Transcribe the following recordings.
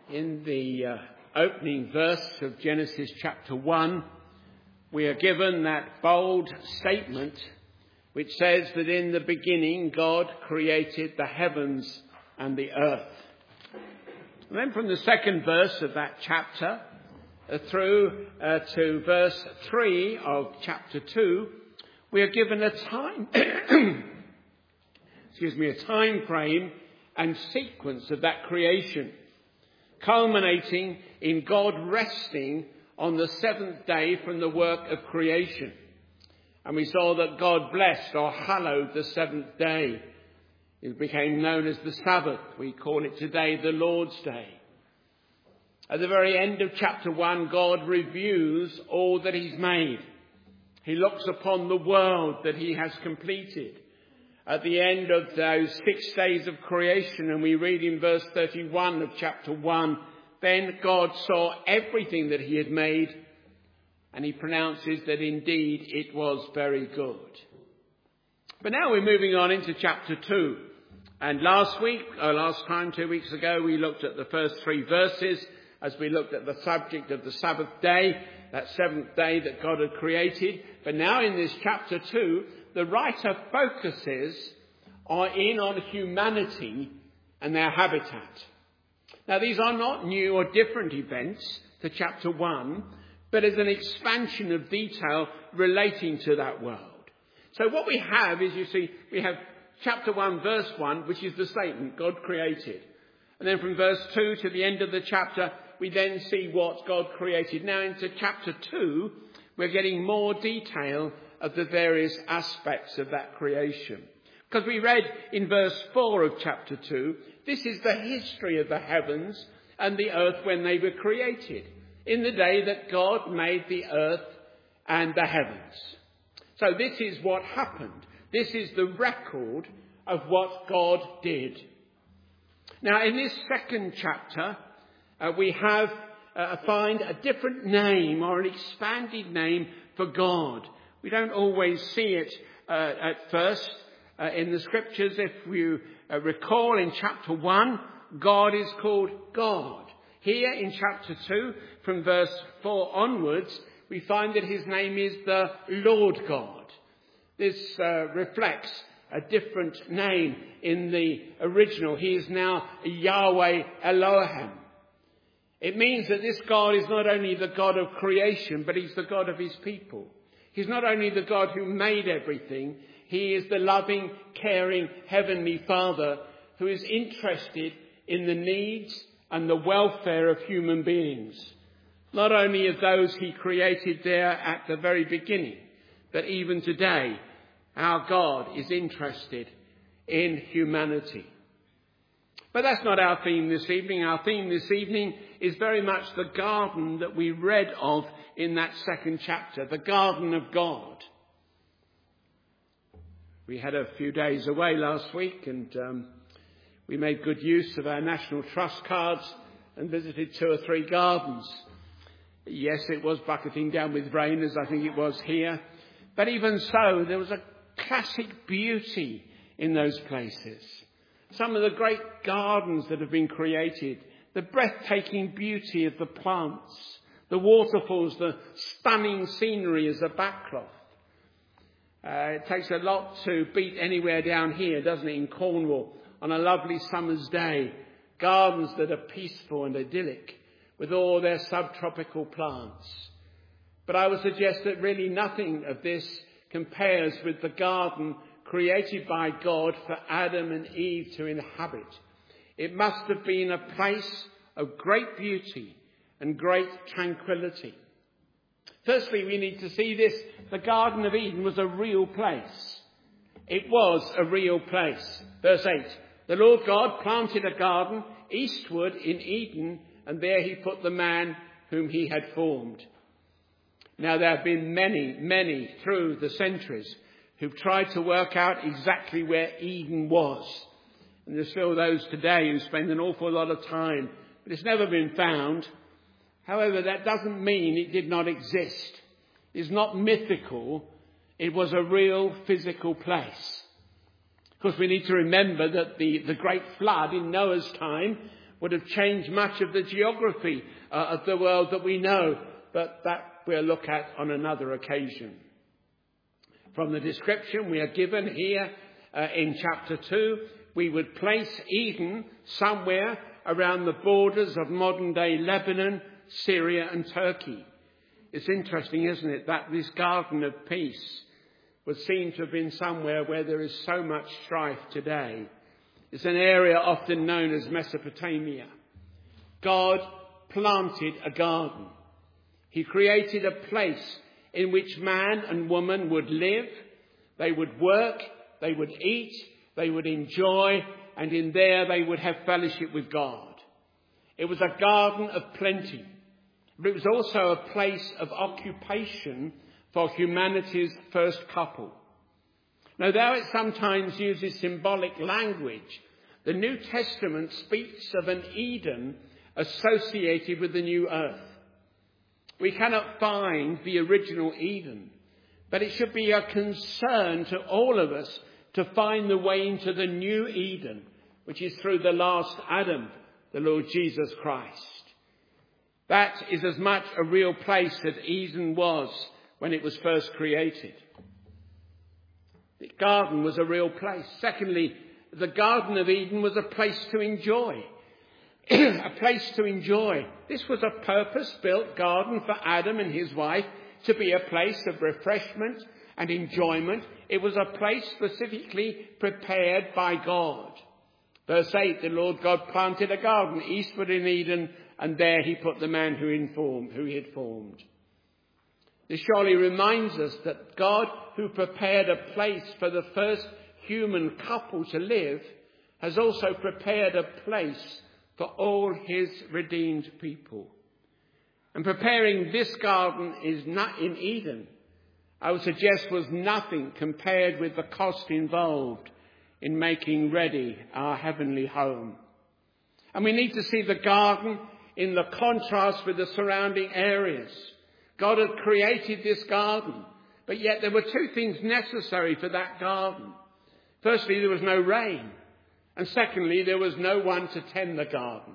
In the opening verse of Genesis chapter 1, we are given that bold statement which says that in the beginning God created the heavens and the earth. And then from the second verse of that chapter through to verse 3 of chapter 2, we are given a time time frame and sequence of that creation, culminating in God resting on the seventh day from the work of creation. And we saw that God blessed or hallowed the seventh day. It became known as the Sabbath. We call it today the Lord's Day. At the very end of chapter 1, God reviews all that he's made. He looks upon the world that he has completed. At the end of those 6 days of creation, and we read in verse 31 of chapter 1, then God saw everything that he had made, and he pronounces that indeed it was very good. But now we're moving on into chapter 2. And last 2 weeks ago, we looked at the first 3 verses as we looked at the subject of the Sabbath day, that seventh day that God had created. But now in this chapter 2, the writer focuses on humanity and their habitat. Now, these are not new or different events to chapter 1, but as an expansion of detail relating to that world. So what we have is, you see, we have chapter 1, verse 1, which is the statement, God created. And then from verse 2 to the end of the chapter, we then see what God created. Now into chapter 2, we're getting more detail of the various aspects of that creation. Because we read in verse 4 of chapter 2, this is the history of the heavens and the earth when they were created, in the day that God made the earth and the heavens. So this is what happened. This is the record of what God did. Now in this second chapter, we find a different name or an expanded name for God. We don't always see it at first in the scriptures. If you recall in chapter 1, God is called God. Here in chapter 2, from verse 4 onwards, we find that his name is the Lord God. This reflects a different name in the original. He is now Yahweh Elohim. It means that this God is not only the God of creation, but he's the God of his people. He's not only the God who made everything, he is the loving, caring, heavenly Father who is interested in the needs and the welfare of human beings. Not only of those he created there at the very beginning, but even today, our God is interested in humanity. But that's not our theme this evening. Our theme this evening is very much the garden that we read of in that second chapter, the garden of God. We had a few days away last week and we made good use of our National Trust cards and visited 2 or 3 gardens. Yes, it was bucketing down with rain, as I think it was here. But even so, there was a classic beauty in those places. Some of the great gardens that have been created, the breathtaking beauty of the plants, the waterfalls, the stunning scenery as a backcloth. It takes a lot to beat anywhere down here, doesn't it, in Cornwall, on a lovely summer's day. Gardens that are peaceful and idyllic with all their subtropical plants. But I would suggest that really nothing of this compares with the garden created by God for Adam and Eve to inhabit. It must have been a place of great beauty and great tranquility. Firstly, we need to see this. The Garden of Eden was a real place. It was a real place. Verse 8, the Lord God planted a garden eastward in Eden, and there he put the man whom he had formed. Now there have been many through the centuries who've tried to work out exactly where Eden was. And there's still those today who spend an awful lot of time, but it's never been found. However, that doesn't mean it did not exist. It's not mythical. It was a real physical place. Of course, we need to remember that the great flood in Noah's time would have changed much of the geography of the world that we know, but that we'll look at on another occasion. From the description we are given here in chapter 2, we would place Eden somewhere around the borders of modern-day Lebanon, Syria and Turkey. It's interesting, isn't it, that this garden of peace would seem to have been somewhere where there is so much strife today. It's an area often known as Mesopotamia. God planted a garden. He created a place in which man and woman would live, they would work, they would eat, they would enjoy, and in there they would have fellowship with God. It was a garden of plenty, but it was also a place of occupation for humanity's first couple. Now, though it sometimes uses symbolic language, the New Testament speaks of an Eden associated with the new earth. We cannot find the original Eden, but it should be a concern to all of us to find the way into the new Eden, which is through the last Adam, the Lord Jesus Christ. That is as much a real place as Eden was when it was first created. The garden was a real place. Secondly, the Garden of Eden was a place to enjoy. A place to enjoy. This was a purpose-built garden for Adam and his wife to be a place of refreshment and enjoyment. It was a place specifically prepared by God. Verse 8, the Lord God planted a garden eastward in Eden, and there he put the man who he had formed. This surely reminds us that God, who prepared a place for the first human couple to live, has also prepared a place for all his redeemed people. And preparing this garden in Eden, I would suggest, was nothing compared with the cost involved in making ready our heavenly home. And we need to see the garden in the contrast with the surrounding areas. God had created this garden, but yet there were two things necessary for that garden. Firstly, there was no rain. And secondly, there was no one to tend the garden.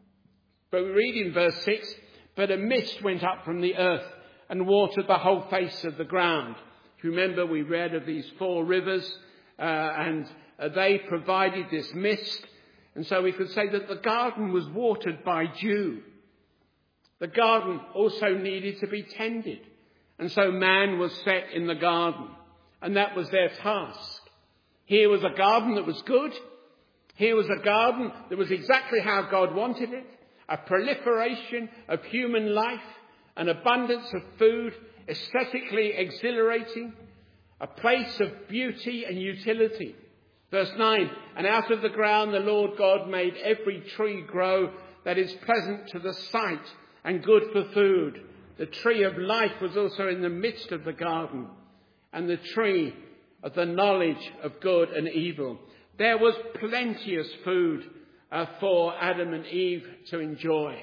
But we read in verse 6, but a mist went up from the earth and watered the whole face of the ground. If you remember, we read of these 4 rivers, and they provided this mist. And so we could say that the garden was watered by dew. The garden also needed to be tended. And so man was set in the garden, and that was their task. Here was a garden that was good. Here was a garden that was exactly how God wanted it. A proliferation of human life, an abundance of food, aesthetically exhilarating, a place of beauty and utility. Verse 9, and out of the ground the Lord God made every tree grow that is pleasant to the sight and good for food. The tree of life was also in the midst of the garden, and the tree of the knowledge of good and evil. There was plenteous food for Adam and Eve to enjoy.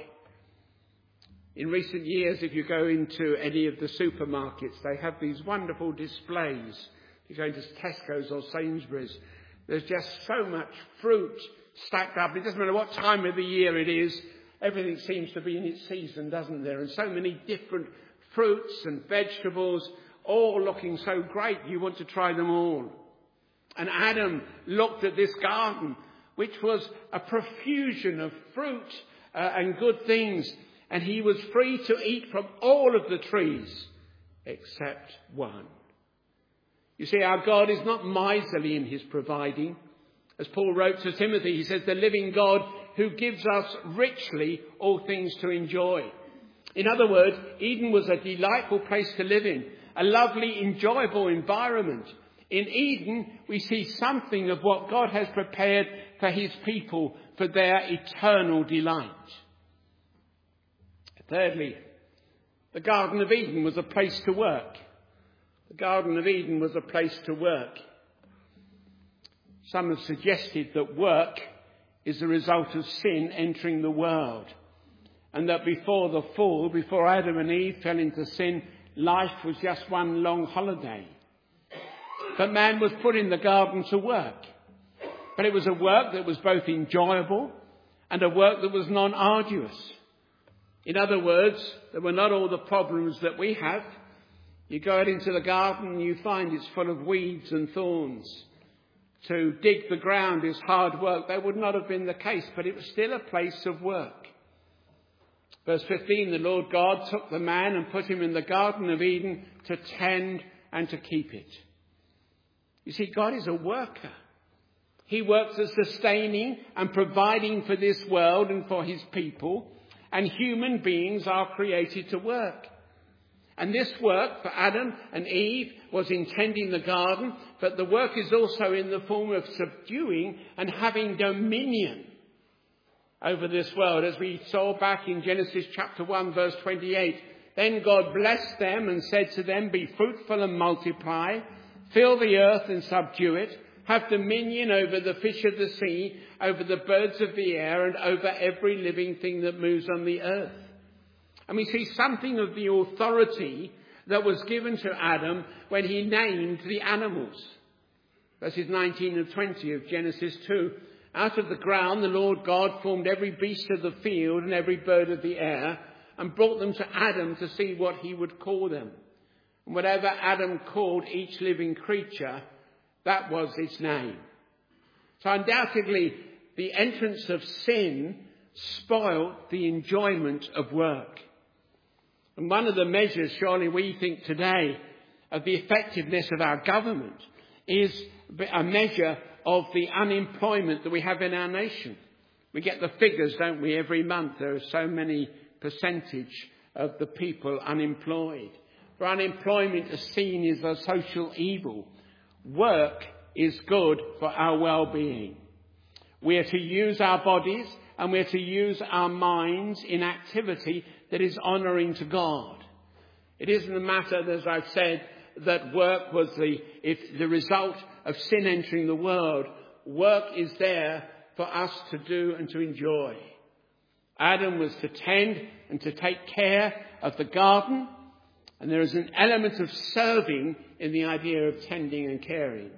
In recent years, if you go into any of the supermarkets, they have these wonderful displays. If you go into Tesco's or Sainsbury's, there's just so much fruit stacked up. It doesn't matter what time of the year it is. Everything seems to be in its season, doesn't there? And so many different fruits and vegetables, all looking so great. You want to try them all. And Adam looked at this garden, which was a profusion of fruit and good things. And he was free to eat from all of the trees except one. You see, our God is not miserly in his providing. As Paul wrote to Timothy, he says, the living God who gives us richly all things to enjoy. In other words, Eden was a delightful place to live in, a lovely, enjoyable environment. In Eden, we see something of what God has prepared for his people for their eternal delight. Thirdly, the Garden of Eden was a place to work. The Garden of Eden was a place to work. Some have suggested that work is the result of sin entering the world, and that before the fall, before Adam and Eve fell into sin, life was just one long holiday. But man was put in the garden to work. But it was a work that was both enjoyable and a work that was non-arduous. In other words, there were not all the problems that we have. You go out into the garden and you find it's full of weeds and thorns. To dig the ground is hard work. That would not have been the case, but it was still a place of work. Verse 15, the Lord God took the man and put him in the Garden of Eden to tend and to keep it. You see, God is a worker. He works at sustaining and providing for this world and for his people, and human beings are created to work. And this work for Adam and Eve was in tending the garden, but the work is also in the form of subduing and having dominion over this world. As we saw back in Genesis chapter 1 verse 28, then God blessed them and said to them, be fruitful and multiply, fill the earth and subdue it, have dominion over the fish of the sea, over the birds of the air, and over every living thing that moves on the earth. And we see something of the authority that was given to Adam when he named the animals. Verses 19 and 20 of Genesis 2. Out of the ground the Lord God formed every beast of the field and every bird of the air, and brought them to Adam to see what he would call them. And whatever Adam called each living creature, that was its name. So undoubtedly, the entrance of sin spoiled the enjoyment of work. And one of the measures, surely we think today, of the effectiveness of our government is a measure of the unemployment that we have in our nation. We get the figures, don't we, every month. There are so many percentage of the people unemployed. For unemployment is seen as a social evil. Work is good for our well-being. We are to use our bodies and we are to use our minds in activity that is honouring to God. It isn't a matter, as I've said, that work was the result of sin entering the world. Work is there for us to do and to enjoy. Adam was to tend and to take care of the garden, and there is an element of serving in the idea of tending and caring.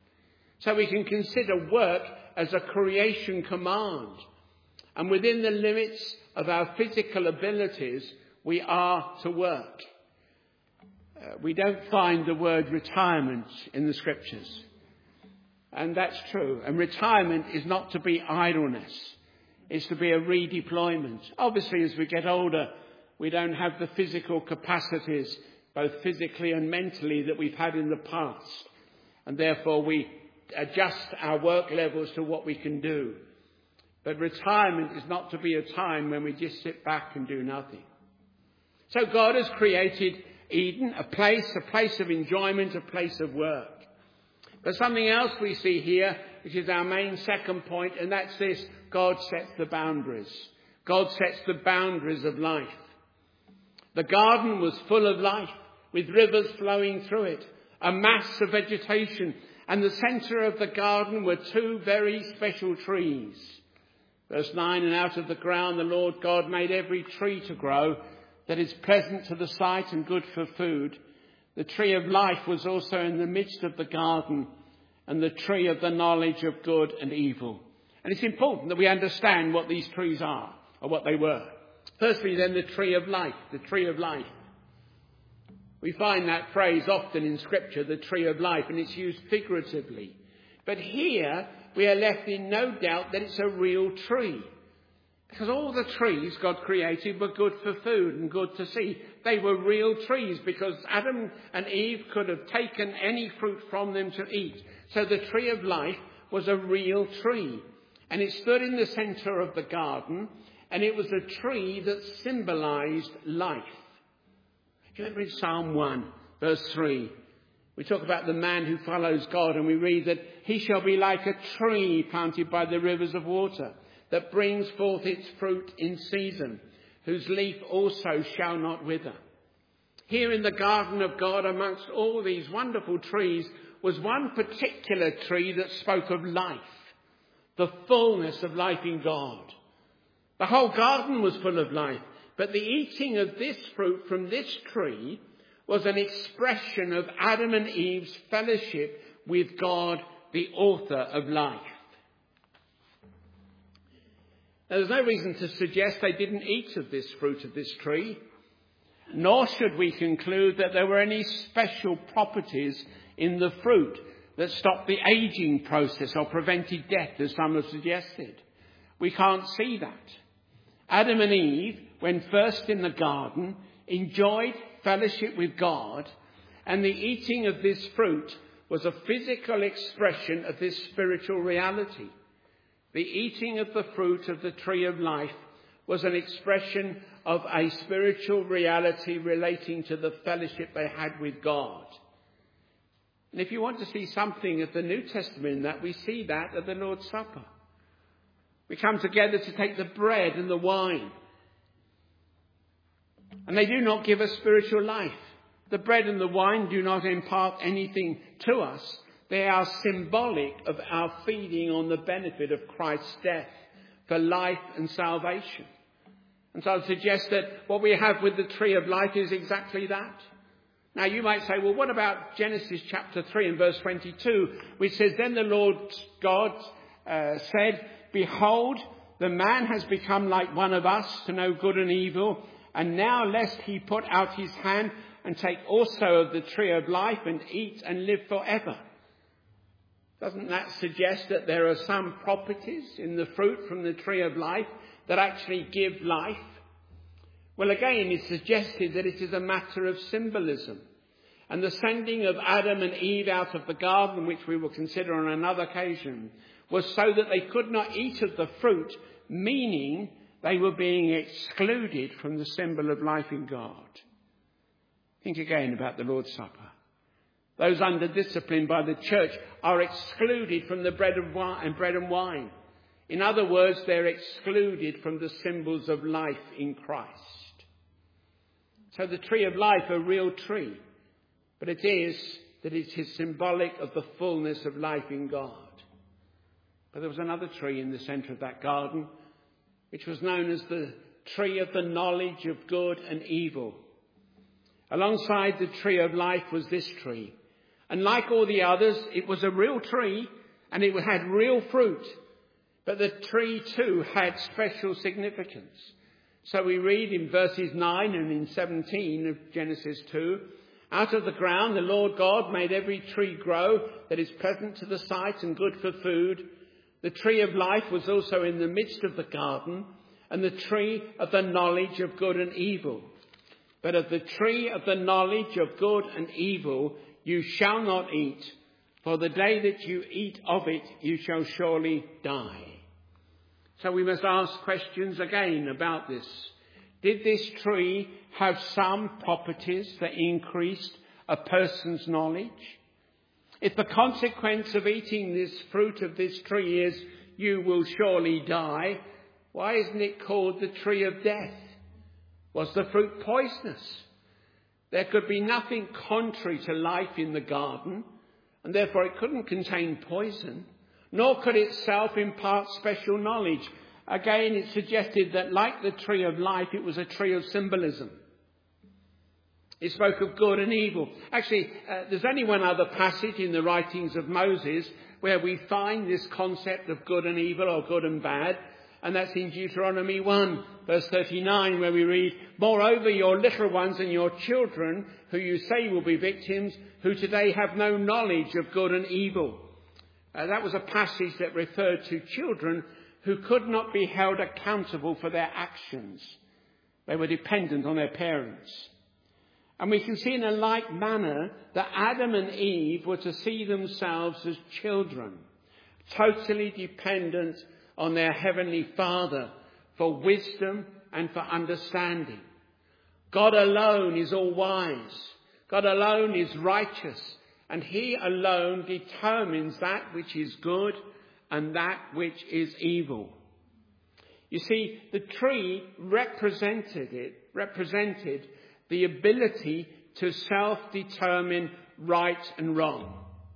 So we can consider work as a creation command. And within the limits of our physical abilities, we are to work. We don't find the word retirement in the scriptures. And that's true. And retirement is not to be idleness. It's to be a redeployment. Obviously, as we get older, we don't have the physical capacities, both physically and mentally, that we've had in the past. And therefore, we adjust our work levels to what we can do. But retirement is not to be a time when we just sit back and do nothing. So God has created Eden, a place of enjoyment, a place of work. But something else we see here, which is our main second point, and that's this: God sets the boundaries. God sets the boundaries of life. The garden was full of life, with rivers flowing through it, a mass of vegetation, and the centre of the garden were two very special trees. Verse 9, and out of the ground the Lord God made every tree to grow that is pleasant to the sight and good for food. The tree of life was also in the midst of the garden, and the tree of the knowledge of good and evil. And it's important that we understand what these trees are, or what they were. Firstly, then, the tree of life, the tree of life. We find that phrase often in Scripture, the tree of life, and it's used figuratively. But here, we are left in no doubt that it's a real tree. Because all the trees God created were good for food and good to see. They were real trees because Adam and Eve could have taken any fruit from them to eat. So the tree of life was a real tree. And it stood in the centre of the garden, and it was a tree that symbolised life. Do you remember in Psalm 1, verse 3, we talk about the man who follows God, and we read that he shall be like a tree planted by the rivers of water, that brings forth its fruit in season, whose leaf also shall not wither. Here in the garden of God, amongst all these wonderful trees, was one particular tree that spoke of life, the fullness of life in God. The whole garden was full of life, but the eating of this fruit from this tree was an expression of Adam and Eve's fellowship with God, the author of life. Now, there's no reason to suggest they didn't eat of this fruit of this tree, nor should we conclude that there were any special properties in the fruit that stopped the aging process or prevented death, as some have suggested. We can't see that. Adam and Eve, when first in the garden, enjoyed fellowship with God, and the eating of this fruit was a physical expression of this spiritual reality. The eating of the fruit of the tree of life was an expression of a spiritual reality relating to the fellowship they had with God. And if you want to see something of the New Testament in that, we see that at the Lord's Supper. We come together to take the bread and the wine. And they do not give us spiritual life. The bread and the wine do not impart anything to us. They are symbolic of our feeding on the benefit of Christ's death for life and salvation. And so I suggest that what we have with the tree of life is exactly that. Now you might say, well, what about Genesis chapter 3 and verse 22, which says, then the Lord God said, behold, the man has become like one of us to know good and evil, and now lest he put out his hand and take also of the tree of life and eat and live forever. Doesn't that suggest that there are some properties in the fruit from the tree of life that actually give life? Well, again, it's suggested that it is a matter of symbolism. And the sending of Adam and Eve out of the garden, which we will consider on another occasion, was so that they could not eat of the fruit, meaning they were being excluded from the symbol of life in God. Think again about the Lord's Supper. Those under discipline by the church are excluded from the bread and wine. In other words, they're excluded from the symbols of life in Christ. So the tree of life, a real tree, but it is symbolic of the fullness of life in God. But there was another tree in the centre of that garden, which was known as the tree of the knowledge of good and evil. Alongside the tree of life was this tree. And like all the others, it was a real tree and it had real fruit. But the tree too had special significance. So we read in verses 9 and in 17 of Genesis 2, out of the ground the Lord God made every tree grow that is pleasant to the sight and good for food. The tree of life was also in the midst of the garden, and the tree of the knowledge of good and evil. But of the tree of the knowledge of good and evil you shall not eat, for the day that you eat of it you shall surely die. So we must ask questions again about this. Did this tree have some properties that increased a person's knowledge? If the consequence of eating this fruit of this tree is you will surely die, why isn't it called the tree of death? Was the fruit poisonous? There could be nothing contrary to life in the garden, and therefore it couldn't contain poison, nor could itself impart special knowledge. Again, it suggested that like the tree of life, it was a tree of symbolism. It spoke of good and evil. Actually, there's only one other passage in the writings of Moses where we find this concept of good and evil or good and bad, and that's in Deuteronomy 1, verse 39, where we read, moreover, your little ones and your children, who you say will be victims, who today have no knowledge of good and evil. That was a passage that referred to children who could not be held accountable for their actions. They were dependent on their parents. And we can see in a like manner that Adam and Eve were to see themselves as children, totally dependent on their heavenly Father for wisdom and for understanding. God alone is all wise. God alone is righteous. And he alone determines that which is good and that which is evil. You see, the tree represented the ability to self-determine right and wrong.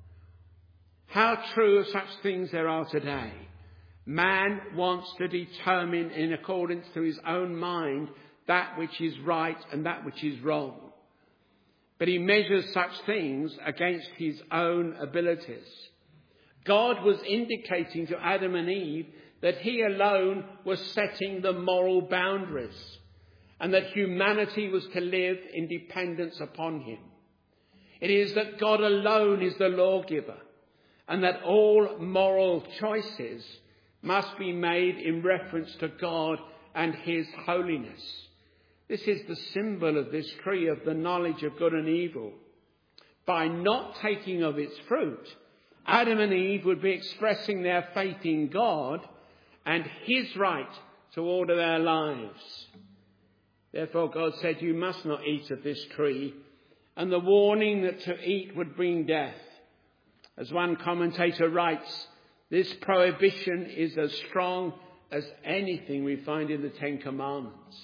How true of such things there are today. Man wants to determine in accordance to his own mind that which is right and that which is wrong. But he measures such things against his own abilities. God was indicating to Adam and Eve that he alone was setting the moral boundaries and that humanity was to live in dependence upon him. It is that God alone is the lawgiver and that all moral choices must be made in reference to God and his holiness. This is the symbol of this tree of the knowledge of good and evil. By not taking of its fruit, Adam and Eve would be expressing their faith in God and his right to order their lives. Therefore God said, you must not eat of this tree, and the warning that to eat would bring death. As one commentator writes, this prohibition is as strong as anything we find in the Ten Commandments.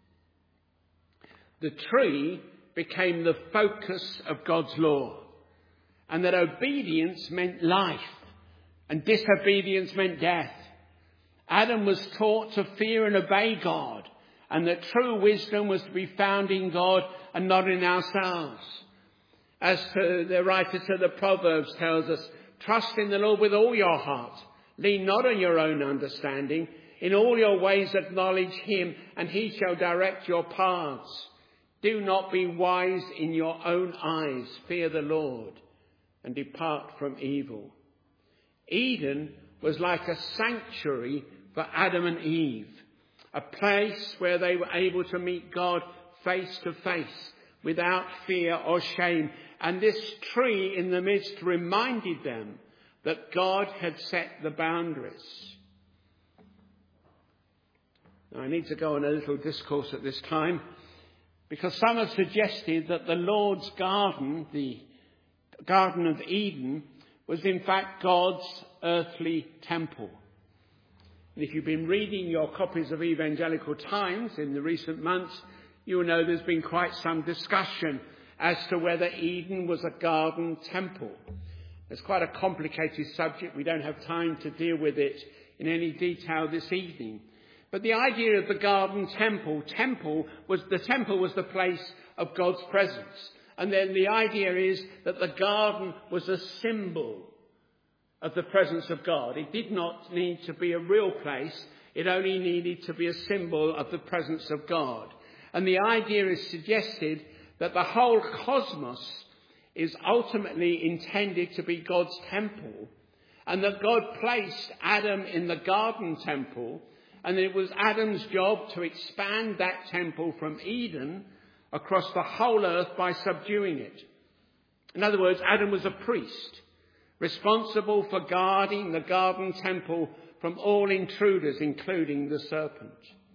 The tree became the focus of God's law, and that obedience meant life and disobedience meant death. Adam was taught to fear and obey God, and that true wisdom was to be found in God and not in ourselves. As the writer to the Proverbs tells us, trust in the Lord with all your heart. Lean not on your own understanding. In all your ways acknowledge him, and he shall direct your paths. Do not be wise in your own eyes. Fear the Lord and depart from evil. Eden was like a sanctuary for Adam and Eve, a place where they were able to meet God face to face without fear or shame. And this tree in the midst reminded them that God had set the boundaries. Now, I need to go on a little discourse at this time, because some have suggested that the Lord's garden, the Garden of Eden, was in fact God's earthly temple. And if you've been reading your copies of Evangelical Times in the recent months, you'll know there's been quite some discussion as to whether Eden was a garden temple. It's quite a complicated subject. We don't have time to deal with it in any detail this evening. But the idea of the garden temple was the place of God's presence. And then the idea is that the garden was a symbol of the presence of God. It did not need to be a real place. It only needed to be a symbol of the presence of God. And the idea is suggested that the whole cosmos is ultimately intended to be God's temple, and that God placed Adam in the garden temple, and it was Adam's job to expand that temple from Eden across the whole earth by subduing it. In other words, Adam was a priest, responsible for guarding the garden temple from all intruders, including the serpent.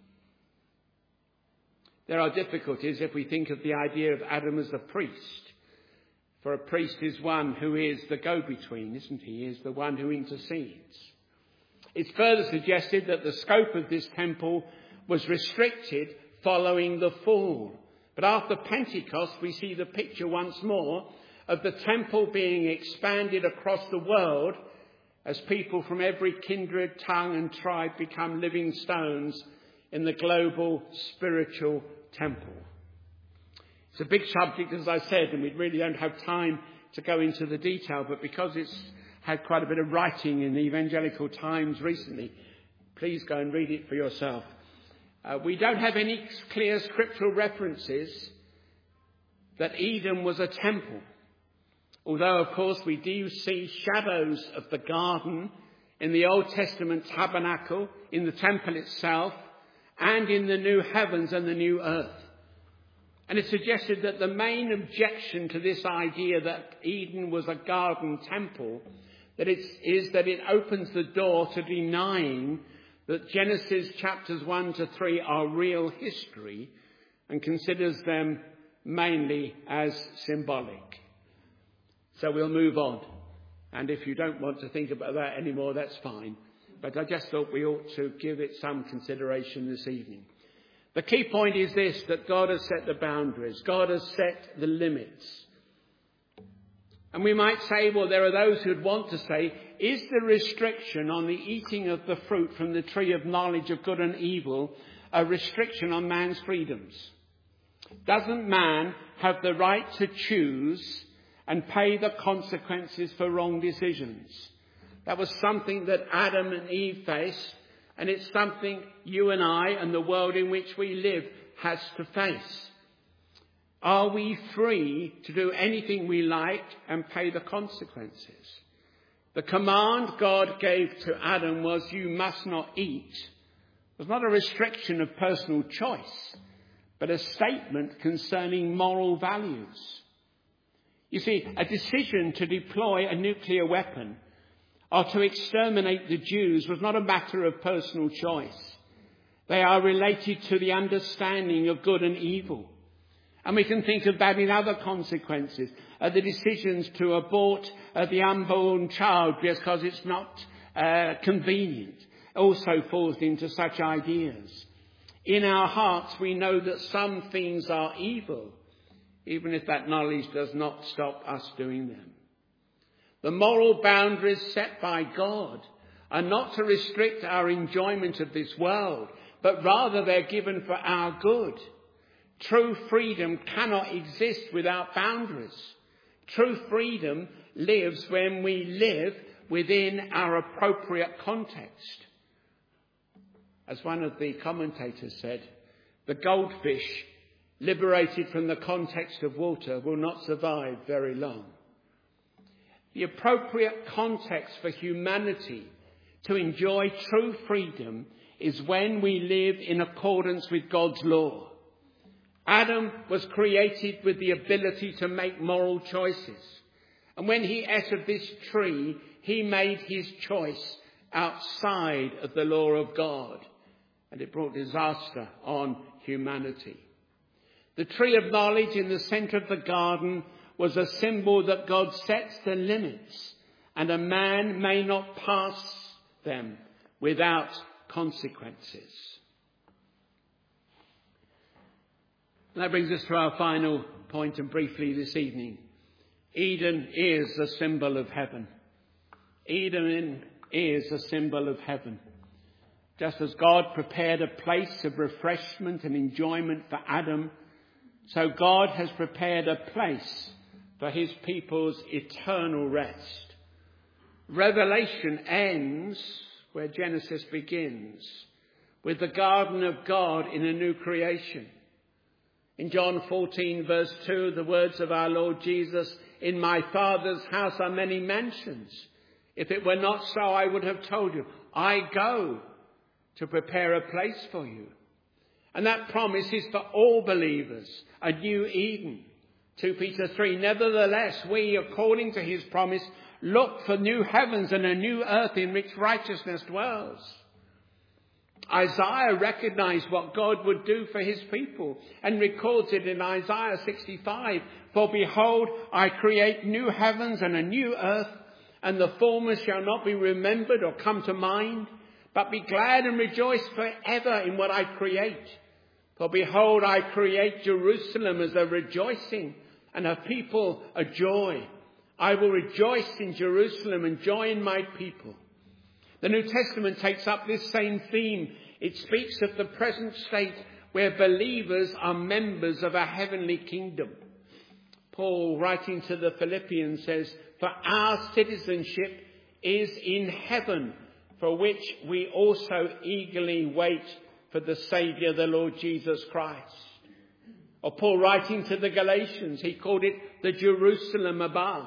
There are difficulties if we think of the idea of Adam as a priest. For a priest is one who is the go-between, isn't he? He is the one who intercedes. It's further suggested that the scope of this temple was restricted following the fall. But after Pentecost, we see the picture once more of the temple being expanded across the world as people from every kindred, tongue and tribe become living stones in the global spiritual temple. It's a big subject, as I said, and we really don't have time to go into the detail, but because it's had quite a bit of writing in the Evangelical Times recently, please go and read it for yourself. We don't have any clear scriptural references that Eden was a temple, although, of course, we do see shadows of the garden in the Old Testament tabernacle, in the temple itself, and in the new heavens and the new earth. And it's suggested that the main objection to this idea that Eden was a garden temple is that it opens the door to denying that Genesis chapters 1 to 3 are real history and considers them mainly as symbolic. So we'll move on. And if you don't want to think about that anymore, that's fine. But I just thought we ought to give it some consideration this evening. The key point is this, that God has set the boundaries. God has set the limits. And we might say, well, there are those who'd want to say, is the restriction on the eating of the fruit from the tree of knowledge of good and evil a restriction on man's freedoms? Doesn't man have the right to choose and pay the consequences for wrong decisions? That was something that Adam and Eve faced, And it's something you and I and the world in which we live has to face. Are we free to do anything we like and pay the consequences? The command God gave to Adam was, you must not eat. It was not a restriction of personal choice, but a statement concerning moral values. You see, a decision to deploy a nuclear weapon or to exterminate the Jews was not a matter of personal choice. They are related to the understanding of good and evil. And we can think of that in other consequences. The decisions to abort the unborn child because it's not convenient also falls into such ideas. In our hearts we know that some things are evil, even if that knowledge does not stop us doing them. The moral boundaries set by God are not to restrict our enjoyment of this world, but rather they're given for our good. True freedom cannot exist without boundaries. True freedom lives when we live within our appropriate context. As one of the commentators said, the goldfish, liberated from the context of water, will not survive very long. The appropriate context for humanity to enjoy true freedom is when we live in accordance with God's law. Adam was created with the ability to make moral choices. And when he ate of this tree, he made his choice outside of the law of God. And it brought disaster on humanity. The tree of knowledge in the centre of the garden was a symbol that God sets the limits and a man may not pass them without consequences. That brings us to our final point, and briefly this evening. Eden is a symbol of heaven. Eden is a symbol of heaven. Just as God prepared a place of refreshment and enjoyment for Adam, so God has prepared a place for his people's eternal rest. Revelation ends where Genesis begins, with the garden of God in a new creation. In John 14 verse 2, the words of our Lord Jesus, "In my Father's house are many mansions. If it were not so, I would have told you. I go to prepare a place for you." And that promise is for all believers, a new Eden. 2 Peter 3, "Nevertheless, we, according to his promise, look for new heavens and a new earth in which righteousness dwells." Isaiah recognized what God would do for his people and records it in Isaiah 65. "For behold, I create new heavens and a new earth, and the former shall not be remembered or come to mind. But be glad and rejoice forever in what I create. For behold, I create Jerusalem as a rejoicing, and her people a joy. I will rejoice in Jerusalem and joy in my people." The New Testament takes up this same theme. It speaks of the present state where believers are members of a heavenly kingdom. Paul, writing to the Philippians, says, "For our citizenship is in heaven, for which we also eagerly wait for the Saviour, the Lord Jesus Christ." Or Paul, writing to the Galatians, he called it the Jerusalem above.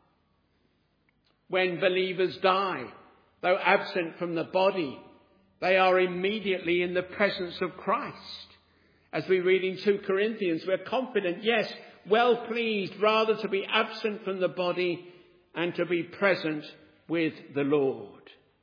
When believers die, though absent from the body, they are immediately in the presence of Christ. As we read in 2 Corinthians, we're confident, yes, well pleased rather to be absent from the body and to be present with the Lord.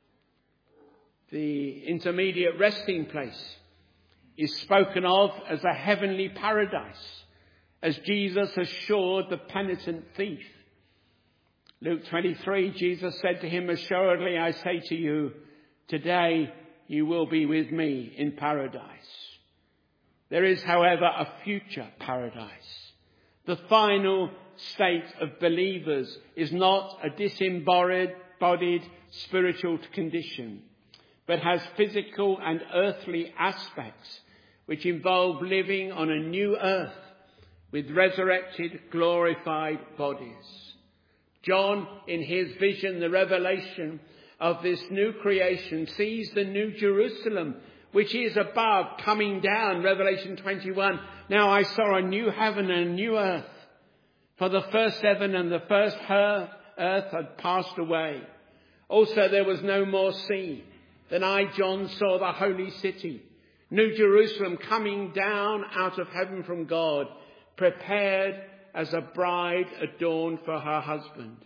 The intermediate resting place is spoken of as a heavenly paradise, as Jesus assured the penitent thief. Luke 23, Jesus said to him, "Assuredly I say to you, today you will be with me in paradise." There is, however, a future paradise. The final state of believers is not a disembodied spiritual condition, but has physical and earthly aspects which involve living on a new earth with resurrected, glorified bodies. John, in his vision, the revelation, of this new creation sees the new Jerusalem, which is above, coming down. Revelation 21. Now I saw a new heaven and a new earth. For the first heaven and the first earth had passed away. Also there was no more sea. Then I, John, saw the holy city, New Jerusalem, coming down out of heaven from God, prepared as a bride adorned for her husband.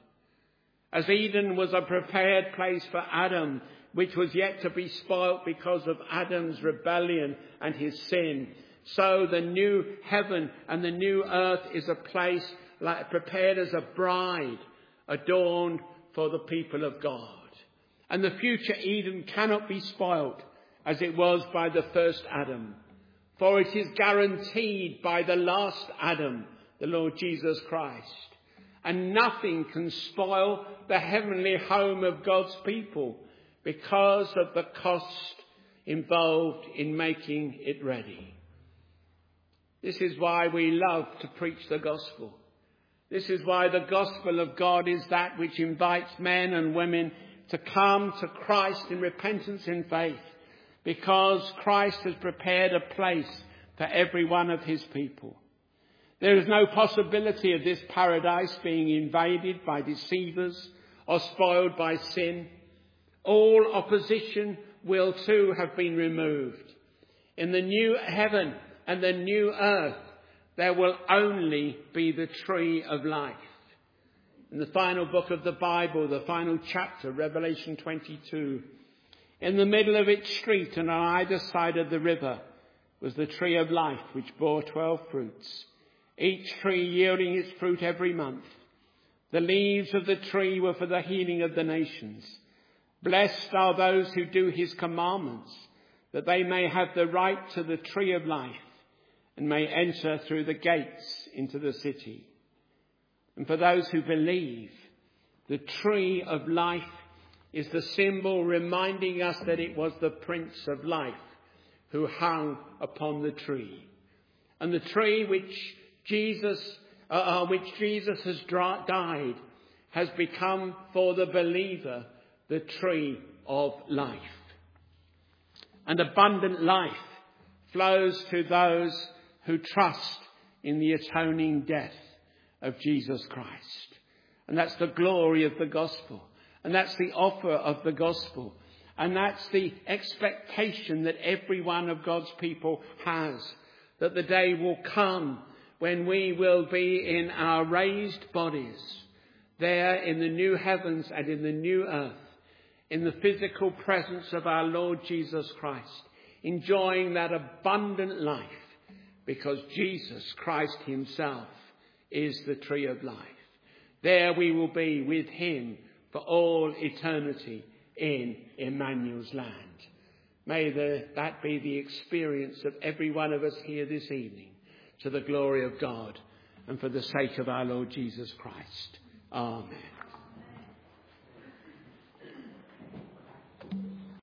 As Eden was a prepared place for Adam, which was yet to be spoilt because of Adam's rebellion and his sin, so the new heaven and the new earth is a place prepared as a bride adorned for the people of God. And the future Eden cannot be spoilt as it was by the first Adam, for it is guaranteed by the last Adam, the Lord Jesus Christ. And nothing can spoil the heavenly home of God's people because of the cost involved in making it ready. This is why we love to preach the gospel. This is why the gospel of God is that which invites men and women to come to Christ in repentance and faith, because Christ has prepared a place for every one of his people. There is no possibility of this paradise being invaded by deceivers or spoiled by sin. All opposition will too have been removed. In the new heaven and the new earth, there will only be the tree of life. In the final book of the Bible, the final chapter, Revelation 22, in the middle of its street and on either side of the river was the tree of life, which bore 12 fruits, each tree yielding its fruit every month. The leaves of the tree were for the healing of the nations. Blessed are those who do his commandments, that they may have the right to the tree of life and may enter through the gates into the city. And for those who believe, the tree of life is the symbol reminding us that it was the Prince of Life who hung upon the tree. And the tree which Jesus has died has become for the believer the tree of life. And abundant life flows to those who trust in the atoning death of Jesus Christ. And that's the glory of the gospel. And that's the offer of the gospel. And that's the expectation that every one of God's people has, that the day will come when we will be in our raised bodies, there in the new heavens and in the new earth, in the physical presence of our Lord Jesus Christ, enjoying that abundant life, because Jesus Christ himself is the tree of life. There we will be with him for all eternity in Emmanuel's land. May that be the experience of every one of us here this evening, to the glory of God and for the sake of our Lord Jesus Christ. Amen.